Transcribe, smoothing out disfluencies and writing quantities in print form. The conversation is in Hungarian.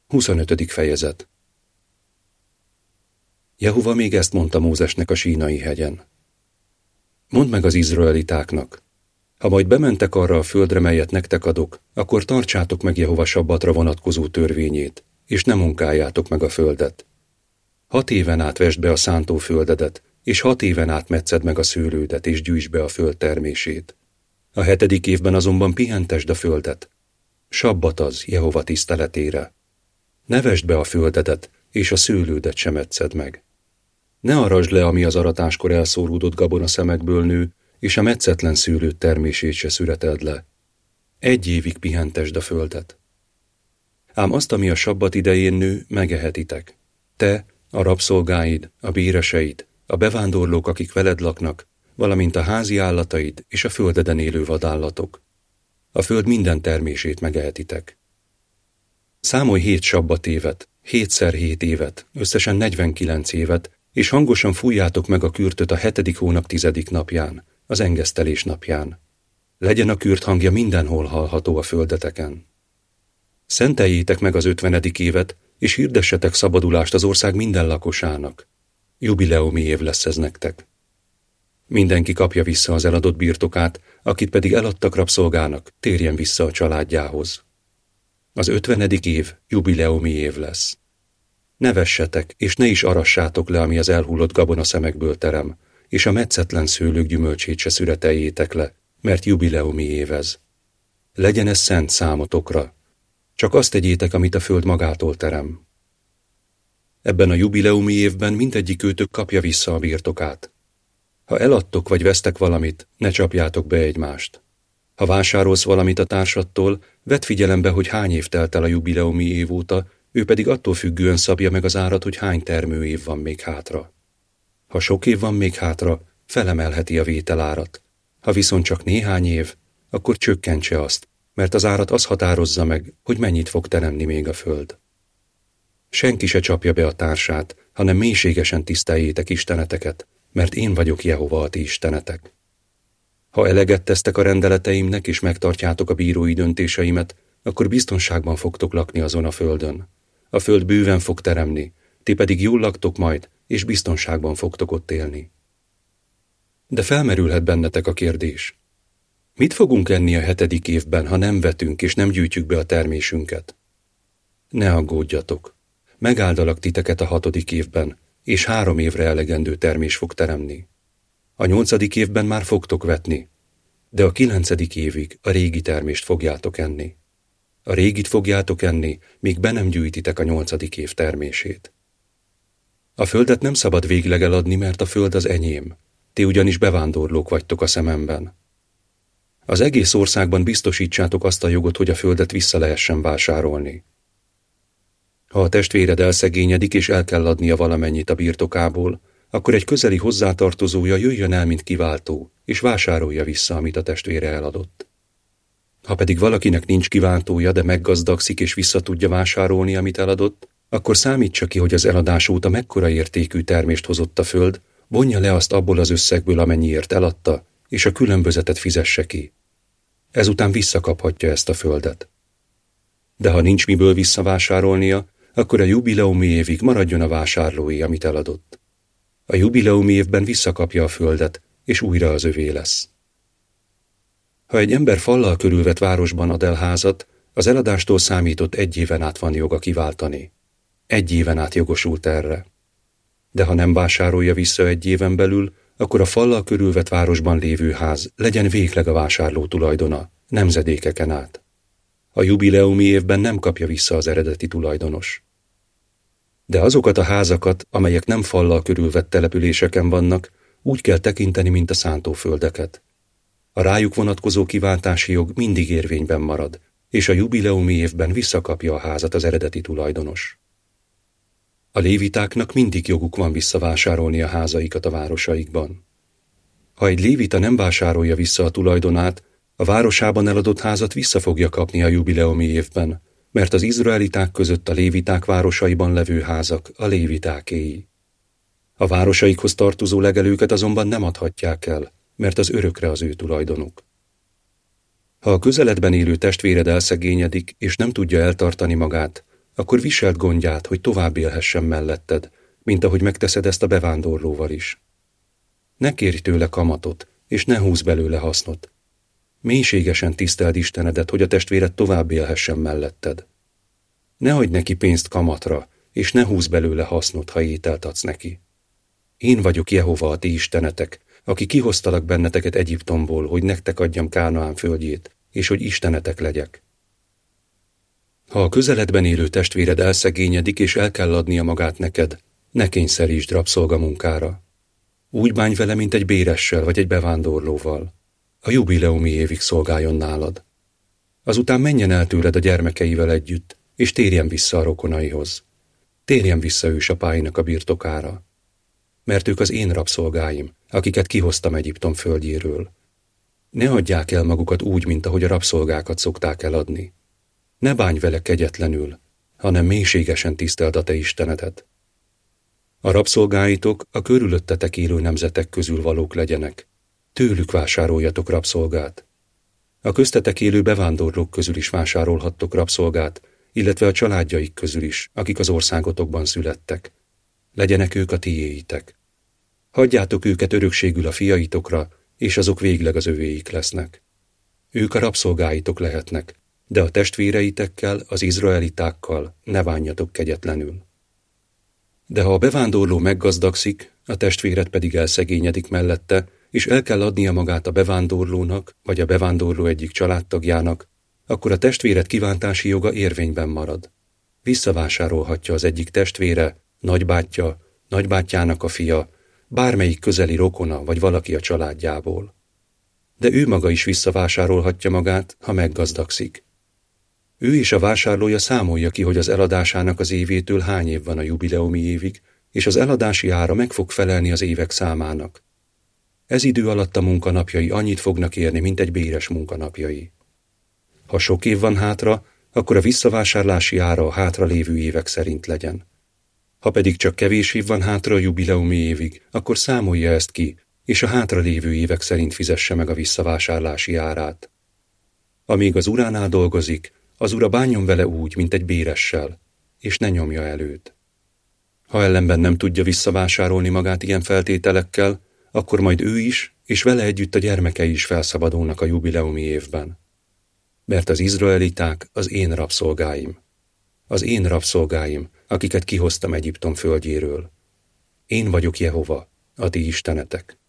25. fejezet. Jehova még ezt mondta Mózesnek a Sínai hegyen. Mondd meg az izraelitáknak, ha majd bementek arra a földre, melyet nektek adok, akkor tartsátok meg Jehova sabbatra vonatkozó törvényét, és ne munkáljátok meg a földet. 6 éven át vesd be a szántóföldedet, és 6 éven át metszed meg a szőlődet, és gyűjtsd be a föld termését. A 7. évben azonban pihentesd a földet. Sabbat az Jehova tiszteletére. Ne vesd be a földedet, és a szőlődet sem etszed meg. Ne arasd le, ami az aratáskor elszóródott gabonaszemekből nő, és a metszetlen szőlőt termését se szüreteld le. 1 évig pihentesd a földet. Ám azt, ami a sabbat idején nő, megehetitek. Te, a rabszolgáid, a béreseid, a bevándorlók, akik veled laknak, valamint a házi állataid és a földeden élő vadállatok. A föld minden termését megehetitek. Számolj 7 sabbat évet, 7x7 évet, összesen 49 évet, és hangosan fújjátok meg a kürtöt a 7. hónap 10. napján, az engesztelés napján. Legyen a kürt hangja mindenhol hallható a földeteken. Szenteljétek meg az 50. évet, és hirdessetek szabadulást az ország minden lakosának. Jubileumi év lesz ez nektek. Mindenki kapja vissza az eladott birtokát, akit pedig eladtak rabszolgának, térjen vissza a családjához. Az 50. év jubileumi év lesz. Ne vessetek, és ne is arassátok le, ami az elhullott gabonaszemekből terem, és a metszetlen szőlők gyümölcsét se szüreteljétek le, mert jubileumi év ez. Legyen ez szent számotokra. Csak azt tegyétek, amit a föld magától terem. Ebben a jubileumi évben mindegyik őtök kapja vissza a birtokát. Ha eladtok vagy vesztek valamit, ne csapjátok be egymást. Ha vásárolsz valamit a társadtól, vedd figyelembe, hogy hány év telt el a jubileumi év óta, ő pedig attól függően szabja meg az árat, hogy hány termőév van még hátra. Ha sok év van még hátra, felemelheti a vételárat. Ha viszont csak néhány év, akkor csökkentse azt, mert az árat az határozza meg, hogy mennyit fog teremni még a föld. Senki se csapja be a társát, hanem mélységesen tiszteljétek isteneteket, mert én vagyok Jehova a ti istenetek. Ha eleget tesztek a rendeleteimnek, és megtartjátok a bírói döntéseimet, akkor biztonságban fogtok lakni azon a földön. A föld bőven fog teremni, ti pedig jól laktok majd, és biztonságban fogtok ott élni. De felmerülhet bennetek a kérdés. Mit fogunk enni a 7. évben, ha nem vetünk és nem gyűjtjük be a termésünket? Ne aggódjatok. Megáldalak titeket a 6. évben, és 3 évre elegendő termés fog teremni. A 8. évben már fogtok vetni, de a 9. évig a régi termést fogjátok enni. A régit fogjátok enni, míg be nem gyűjtitek a 8. év termését. A földet nem szabad végleg eladni, mert a föld az enyém. Ti ugyanis bevándorlók vagytok a szememben. Az egész országban biztosítsátok azt a jogot, hogy a földet vissza lehessen vásárolni. Ha a testvéred elszegényedik és el kell adnia valamennyit a birtokából, akkor egy közeli hozzátartozója jöjjön el, mint kiváltó, és vásárolja vissza, amit a testvére eladott. Ha pedig valakinek nincs kiváltója, de meggazdagszik és vissza tudja vásárolni, amit eladott, akkor számítsa ki, hogy az eladás óta mekkora értékű termést hozott a föld, vonja le azt abból az összegből, amennyiért eladta, és a különbözetet fizesse ki. Ezután visszakaphatja ezt a földet. De ha nincs miből visszavásárolnia, akkor a jubileumi évig maradjon a vásárlói, amit eladott. A jubileumi évben visszakapja a földet, és újra az övé lesz. Ha egy ember fallal körülvett városban ad el házat, az eladástól számított 1 éven át van joga kiváltani. 1 éven át jogosult erre. De ha nem vásárolja vissza 1 éven belül, akkor a fallal körülvett városban lévő ház legyen végleg a vásárló tulajdona, nemzedékeken át. A jubileumi évben nem kapja vissza az eredeti tulajdonos. De azokat a házakat, amelyek nem fallal körülvett településeken vannak, úgy kell tekinteni, mint a szántóföldeket. A rájuk vonatkozó kiváltási jog mindig érvényben marad, és a jubileumi évben visszakapja a házat az eredeti tulajdonos. A lévitáknak mindig joguk van visszavásárolni a házaikat a városaikban. Ha egy lévita nem vásárolja vissza a tulajdonát, a városában eladott házat vissza fogja kapni a jubileumi évben, mert az izraeliták között a léviták városaiban levő házak a lévitákéi. A városaikhoz tartozó legelőket azonban nem adhatják el, mert az örökre az ő tulajdonuk. Ha a közeledben élő testvéred elszegényedik, és nem tudja eltartani magát, akkor viselt gondját, hogy tovább élhessen melletted, mint ahogy megteszed ezt a bevándorlóval is. Ne kérj tőle kamatot, és ne húzz belőle hasznot. Mélységesen tiszteld Istenedet, hogy a testvéred tovább élhessen melletted. Ne hagyd neki pénzt kamatra, és ne húzz belőle hasznot, ha ételt adsz neki. Én vagyok Jehova, a ti istenetek, aki kihoztalak benneteket Egyiptomból, hogy nektek adjam Kánaán földjét, és hogy istenetek legyek. Ha a közeledben élő testvéred elszegényedik, és el kell adnia magát neked, ne kényszerítsd rabszolgamunkára. Úgy bánj vele, mint egy béressel vagy egy bevándorlóval. A jubileumi évig szolgáljon nálad. Azután menjen el tőled a gyermekeivel együtt, és térjen vissza a rokonaihoz. Térjen vissza ősapáinak a birtokára. Mert ők az én rabszolgáim, akiket kihoztam Egyiptom földjéről. Ne adják el magukat úgy, mint ahogy a rabszolgákat szokták eladni. Ne bánj vele kegyetlenül, hanem mélységesen tiszteld a te istenedet. A rabszolgáitok a körülöttetek élő nemzetek közül valók legyenek. Tőlük vásároljatok rabszolgát. A köztetek élő bevándorlók közül is vásárolhattok rabszolgát, illetve a családjaik közül is, akik az országotokban születtek. Legyenek ők a tiéitek. Hagyjátok őket örökségül a fiaitokra, és azok végleg az övéik lesznek. Ők a rabszolgáitok lehetnek, de a testvéreitekkel, az izraelitákkal ne bánjatok kegyetlenül. De ha a bevándorló meggazdagszik, a testvéred pedig elszegényedik mellette, és el kell adnia magát a bevándorlónak, vagy a bevándorló egyik családtagjának, akkor a testvéred kivántási joga érvényben marad. Visszavásárolhatja az egyik testvére, nagybátyja, nagybátyjának a fia, bármelyik közeli rokona vagy valaki a családjából. De ő maga is visszavásárolhatja magát, ha meggazdagszik. Ő és a vásárlója számolja ki, hogy az eladásának az évétől hány év van a jubileumi évig, és az eladási ára meg fog felelni az évek számának. Ez idő alatt a munkanapjai annyit fognak érni, mint egy béres munkanapjai. Ha sok év van hátra, akkor a visszavásárlási ára a hátralévő évek szerint legyen. Ha pedig csak kevés év van hátra a jubileumi évig, akkor számolja ezt ki, és a hátralévő évek szerint fizesse meg a visszavásárlási árát. Amíg az uránál dolgozik, az ura bánjon vele úgy, mint egy béressel, és ne nyomja el őt. Ha ellenben nem tudja visszavásárolni magát ilyen feltételekkel, akkor majd ő is, és vele együtt a gyermekei is felszabadulnak a jubileumi évben. Mert az izraeliták az én rabszolgáim. Az én rabszolgáim, akiket kihoztam Egyiptom földjéről. Én vagyok Jehova, a ti istenetek.